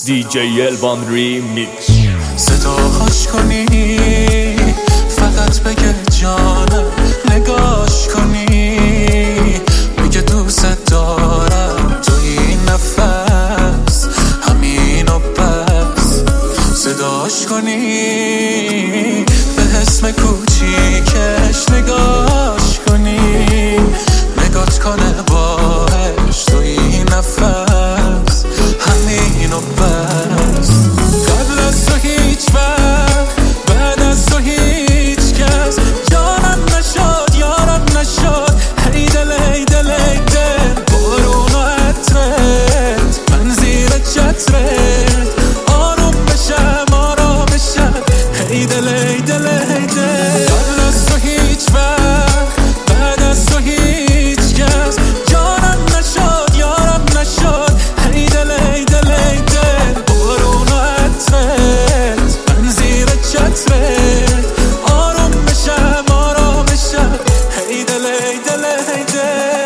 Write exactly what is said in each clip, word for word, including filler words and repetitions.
دی جی الوان ریمیکس. صداهاش کنی فقط بگه جانم، نگاش کنی میگه دوست دارم، تو این نفس همین و بس. صداش کنی به اسم کوچیکش، نگاش کنی نگات کنه باش، تو این نفس همین و بس. قبل از تو هیچ وقت، بعد از تو هیچ کس جانم نشد، یارم نشد. هی دل هی دل هی دل، بارون و عطرت، من زیر چترت آروم بشم آرام بشم. هی دل هی دل هی دل. قبل از تو هیچ وقت، بعد از تو هیچ کس جانم نشد، یارم نشد. هی دل هی دل هی دل، بارون و عطرت، من زیر چترت آروم بشم آرام بشم. هی دل هی دل هی دل.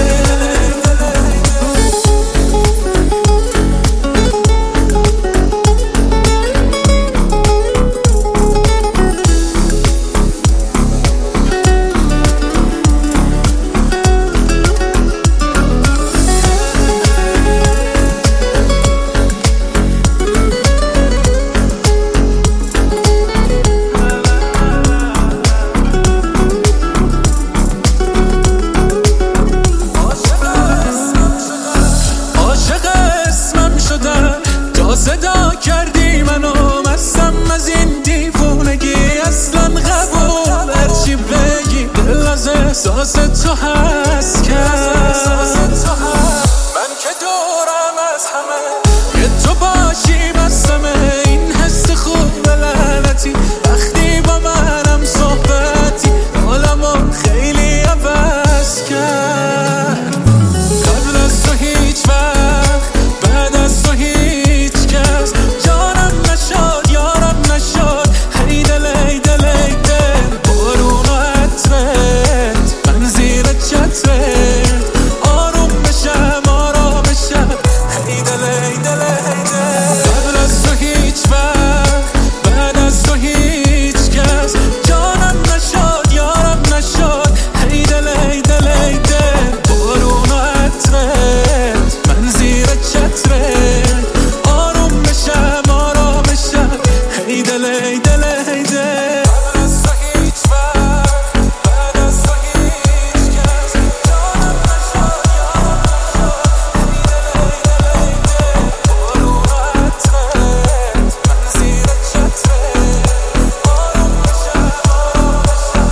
صدا کردی منو مستم از این دیوونگی، اصلا قبول هرچی بگی دل از احساس تو هست کرد. من که دورم از همه یه تو باشی بستمه، این حس خوب لعنتی وقتی با منم صحبتی حالمو خیلی عوض کرد. قبل از تو هیچ وقت، بعد از تو هیچ کس جانم نشد، یارم نشد. هی دل هی دل هی دل، بارون و عطرت، من زیر چترت آروم بشم آرام بشم. هی دل هی دل هی دل. قبل از تو هیچ وقت، بعد از تو هیچ کس جانم نشد، یارم نشد. هی دل هی دل هی دل، بارون و عطرت، من زیر چترت آروم بشم آرام بشم. هی دل هی دل هی دل. قبل از تو هیچ وقت، بعد از تو هیچ کس جانم نشد، یارم نشد. هی دل هی دل هی دل، بارون و عطرت، من زیر چترت آروم بشم آرام بشم.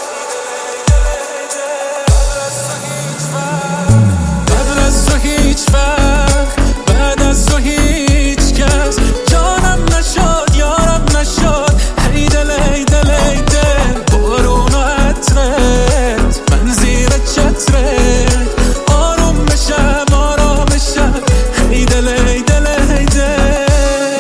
قبل از تو هیچ وقت، بعد از تو هیچ کس جانم نشد، یارم نشد. هی دل هی دل هی دل، بارون و عطرت، من زیر چترت آروم بشم آرام بشم. هی دل هی دل هی دل.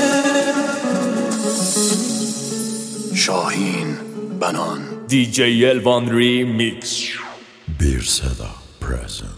شاهین بنان دی جی الوان ریمیکس. bir صدا present.